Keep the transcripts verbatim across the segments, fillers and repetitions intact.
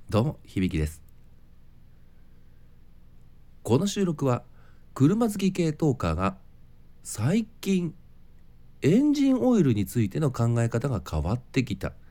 どうも響です。この収録は車好き系トーカーが最近エンジンオイルについての考え方が変わってきた、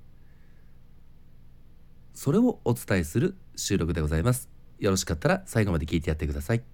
それをお伝えする収録でございます。よろしかったら最後まで聞いてやってください。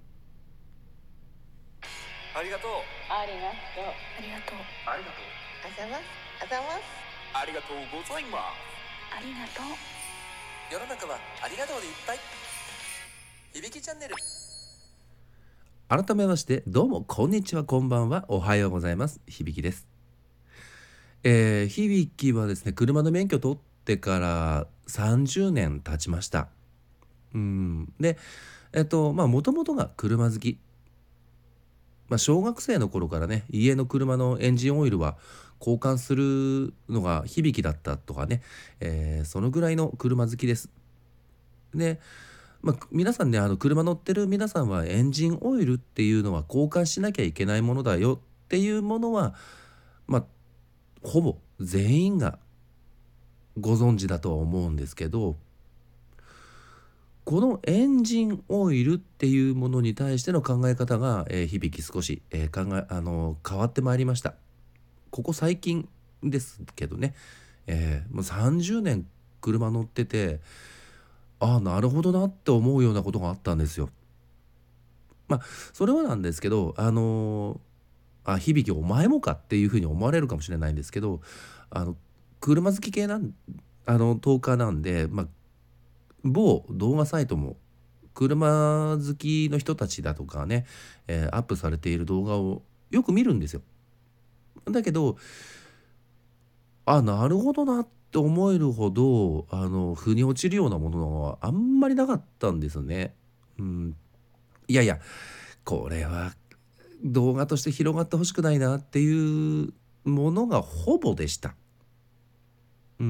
ありがとう。 ありがとう。ありがとう。 ありがとう。 あざます。あざます。 ありがとうございます。 ありがとう。 世の中はありがとうでいっぱい。響きチャンネル。改めましてどうもこんにちは、こんばんは、おはようございます。響です。えー、響はですね、車の免許取ってからさんじゅうねん経ちました。うんでえっとまあもともとが車好き、まあ、小学生の頃からね、家の車のエンジンオイルは交換するのが響きだったとかね、えーそのぐらいの車好きです。で、まあ、皆さんね、あの車乗ってる皆さんはエンジンオイルっていうのは交換しなきゃいけないものだよっていうものは、まあ、ほぼ全員がご存知だとは思うんですけど、このエンジンオイルっていうものに対しての考え方が、えー響き少し、えー考えあの変わってまいりました。ここ最近ですけどね、えーもうさんじゅうねん車乗ってて、ああなるほどなって思うようなことがあったんですよ。まあそれはなんですけど、あのあ響お前もかっていうふうに思われるかもしれないんですけど、あの車好き系なんあのトーカーなんで、まあ、某動画サイトも車好きの人たちだとかね、えーアップされている動画をよく見るんですよ。だけど、あ、なるほどなって思えるほど、あの、腑に落ちるようなものはあんまりなかったんですね。うん。いやいや、これは動画として広がってほしくないなっていうものがほぼでした。うん。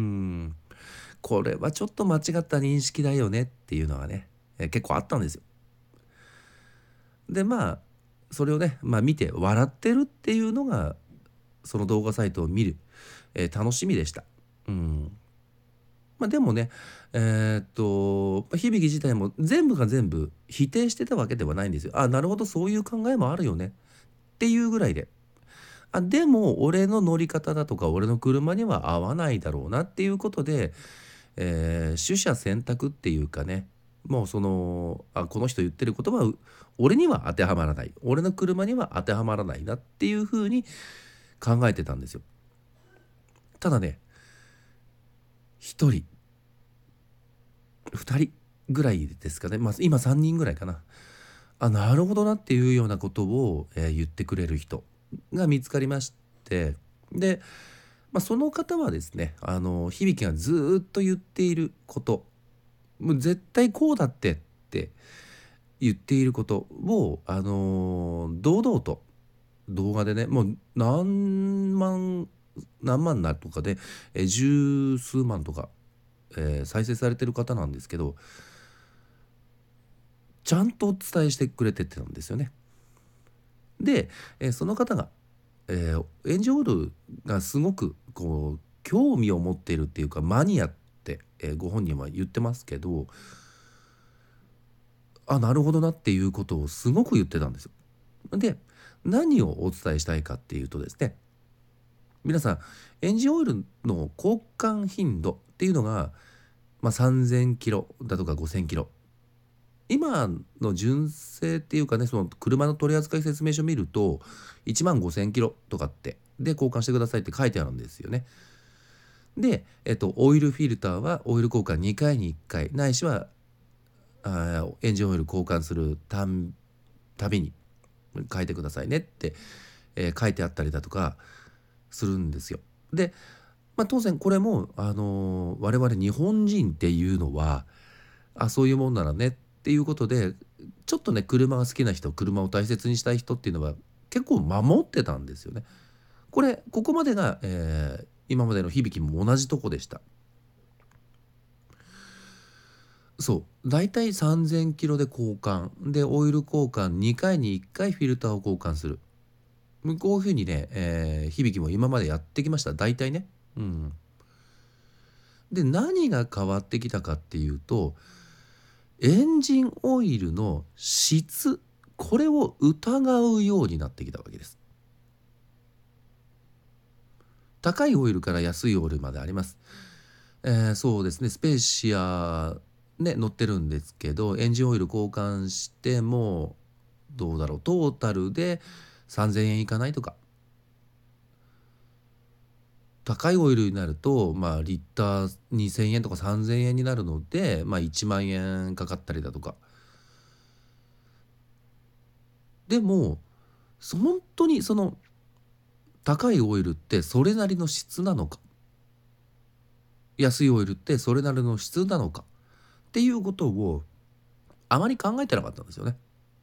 これはちょっと間違った認識だよねっていうのはね、え結構あったんですよ。で、まあ、それをね、まあ見て笑ってるっていうのが、その動画サイトを見る、えー楽しみでした。うん。まあでもね、えーっと、ま響自体も全部が全部否定してたわけではないんですよ。あ、なるほど、そういう考えもあるよねっていうぐらいで。あ、でも俺の乗り方だとか俺の車には合わないだろうなっていうことで、えー取捨選択っていうかね、もうその、あ、この人言ってることはう俺には当てはまらない、俺の車には当てはまらないなっていうふうに考えてたんですよ。ただね、ひとりふたりぐらいですかね、まあ、今さんにんぐらいかな。あ、なるほどなっていうようなことを、えー言ってくれる人が見つかりまして、で、まあ、その方はですね、あの響がずーっと言っていること、もう絶対こうだってって言っていることを、あのー堂々と動画でね、もう何万何万なとかで、えー十数万とか、えー再生されてる方なんですけど、ちゃんとお伝えしてくれてたんですよね。で、えーその方が、えーエンジンオイルがすごくこう興味を持っているっていうかマニアって、えーご本人は言ってますけど、あ、なるほどなっていうことをすごく言ってたんですよ。で、何をお伝えしたいかっていうとですね、皆さんエンジンオイルの交換頻度っていうのが、まあ、さんぜんキロだとかごせんキロ、今の純正っていうかね、その車の取扱説明書見るといちまんごせんキロとかってで交換してくださいって書いてあるんですよね。で、えっと、オイルフィルターはオイル交換にかいにいっかいないしはあエンジンオイル交換するたんたびに書いてくださいねって、えー書いてあったりだとかするんですよ。で、まあ、当然これも、あのー我々日本人っていうのは、あ、そういうもんならねっていうことで、ちょっとね車が好きな人、車を大切にしたい人っていうのは結構守ってたんですよね。これここまでが、えー今までの響も同じとこでした。そうだいたいさんぜんキロで交換で、オイル交換にかいにいっかいフィルターを交換する、こういうふうにね、えー響も今までやってきました、大体ね。うんで、何が変わってきたかっていうと、エンジンオイルの質、これを疑うようになってきたわけです。高いオイルから安いオイルまであります。えー、そうですね、スペーシアね乗ってるんですけど、エンジンオイル交換してもどうだろう、トータルでさんぜんえんいかないとか。高いオイルになると、まあ、リッターにせんえんとかさんぜんえんになるので、まあ、いちまんえんかかったりだとか。でも本当にその高いオイルってそれなりの質なのか、安いオイルってそれなりの質なのかっていうことをあまり考えてなかったんですよね。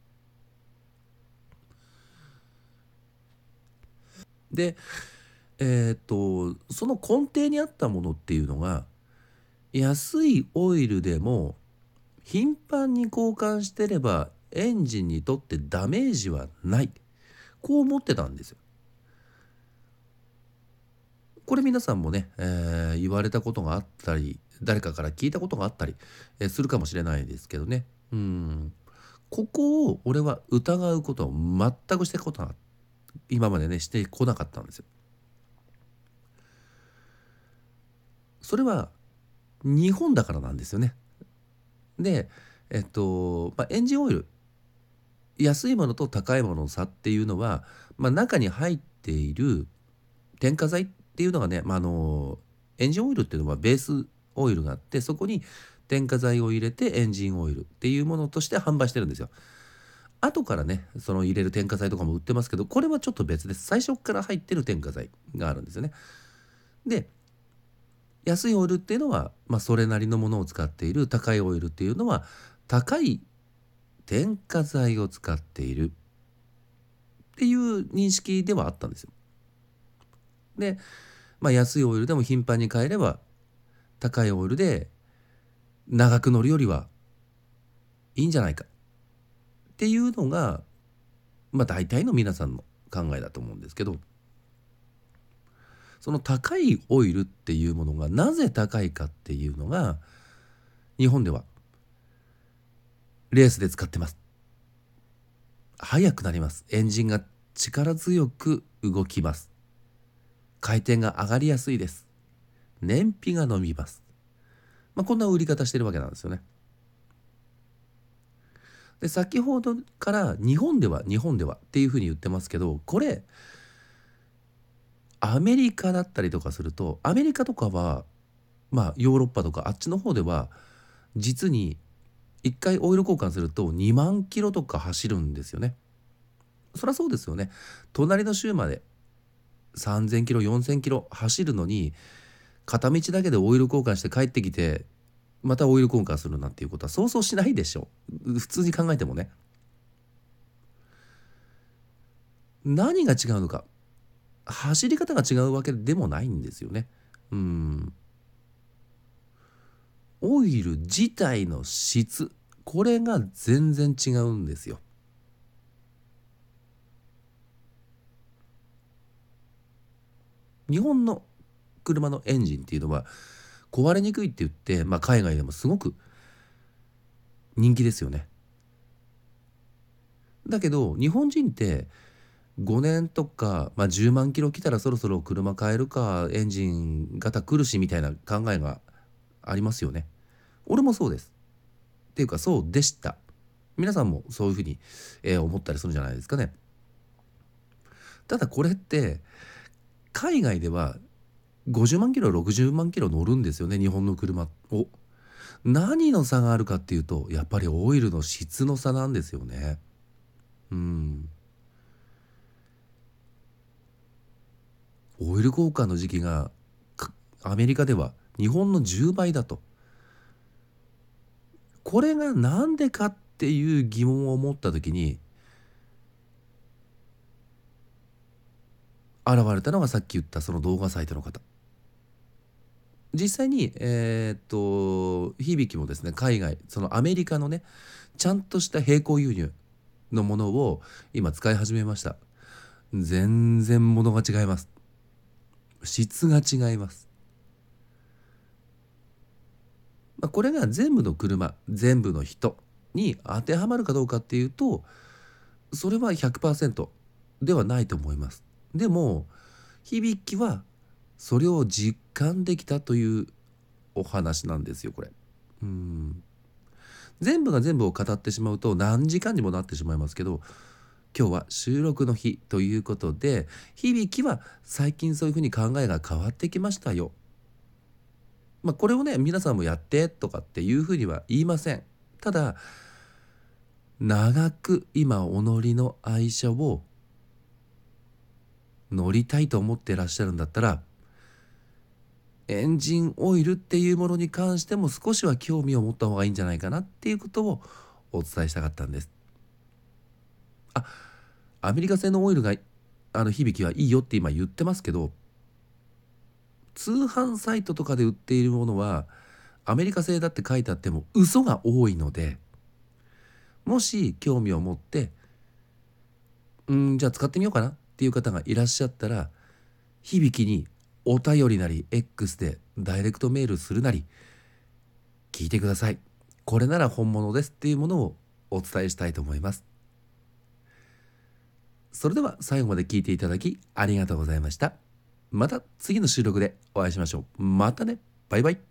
で、えーっとその根底にあったものっていうのが、安いオイルでも頻繁に交換してればエンジンにとってダメージはない、こう思ってたんですよ。これ皆さんもね、えー言われたことがあったり、誰かから聞いたことがあったり、えーするかもしれないですけどね。うん。ここを俺は疑うことを全くしてことが今までねしてこなかったんですよ。それは日本だからなんですよね。で、えっと、まあ、エンジンオイル、安いものと高いものの差っていうのは、まあ、中に入っている添加剤っていうのがね、まあ、あのエンジンオイルっていうのはベースオイルがあって、そこに添加剤を入れてエンジンオイルっていうものとして販売してるんですよ。後からねその入れる添加剤とかも売ってますけど、これはちょっと別です。最初から入ってる添加剤があるんですよね。で、安いオイルっていうのは、まあ、それなりのものを使っている。高いオイルっていうのは高い添加剤を使っているっていう認識ではあったんですよ。で、まあ、安いオイルでも頻繁に買えれば高いオイルで長く乗るよりはいいんじゃないかっていうのが、まあ、大体の皆さんの考えだと思うんですけど、その高いオイルっていうものがなぜ高いかっていうのが、日本ではレースで使ってます。速くなります。エンジンが力強く動きます。回転が上がりやすいです。燃費が伸びます。まあ、こんな売り方してるわけなんですよね。で、先ほどから日本では日本ではっていうふうに言ってますけど、これアメリカだったりとかすると、アメリカとかはまあヨーロッパとかあっちの方では実にいっかいオイル交換するとにまんキロとか走るんですよね。そりゃそうですよね。隣の州までさんぜんキロよんせんキロ走るのに、片道だけでオイル交換して帰ってきてまたオイル交換するなんていうことはそうそうしないでしょう。普通に考えてもね。何が違うのか、走り方が違うわけでもないんですよね。うん。オイル自体の質、これが全然違うんですよ。日本の車のエンジンっていうのは壊れにくいって言って、まあ、海外でもすごく人気ですよね。だけど日本人ってごねんとか、まあ、じゅうまんキロ来たらそろそろ車買えるか、エンジン型来るしみたいな考えがありますよね。俺もそうです。っていうかそうでした。皆さんもそういうふうに、えー思ったりするんじゃないですかね。ただこれって海外ではごじゅうまんキロろくじゅうまんキロ乗るんですよね、日本の車を。何の差があるかっていうと、やっぱりオイルの質の差なんですよね。うん。オイル交換の時期がアメリカでは日本のじゅうばいだと。これがなんでかっていう疑問を持った時に現れたのが、さっき言ったその動画サイトの方。実際にえーっと響もですね、海外、そのアメリカのねちゃんとした並行輸入のものを今使い始めました。全然ものが違います。質が違います。 まあ、これが全部の車、全部の人に当てはまるかどうかっていうと、それは ひゃくパーセント ではないと思います。でも響はそれを実感できたというお話なんですよこれ。うん全部が全部を語ってしまうと何時間にもなってしまいますけど、今日は収録の日ということで、響は最近そういうふうに考えが変わってきましたよ。まあこれをね皆さんもやってとかっていうふうには言いません。ただ長く今己の愛車を乗りたいと思ってらっしゃるんだったら、エンジンオイルっていうものに関しても少しは興味を持った方がいいんじゃないかなっていうことをお伝えしたかったんです。あ、アメリカ製のオイルがあの響はいいよって今言ってますけど、通販サイトとかで売っているものはアメリカ製だって書いてあっても嘘が多いので、もし興味を持ってうんじゃあ使ってみようかなっていう方がいらっしゃったら、響にお便りなり X でダイレクトメールするなり聞いてください。これなら本物ですっていうものをお伝えしたいと思います。それでは最後まで聞いていただきありがとうございました。また次の収録でお会いしましょう。またね。バイバイ。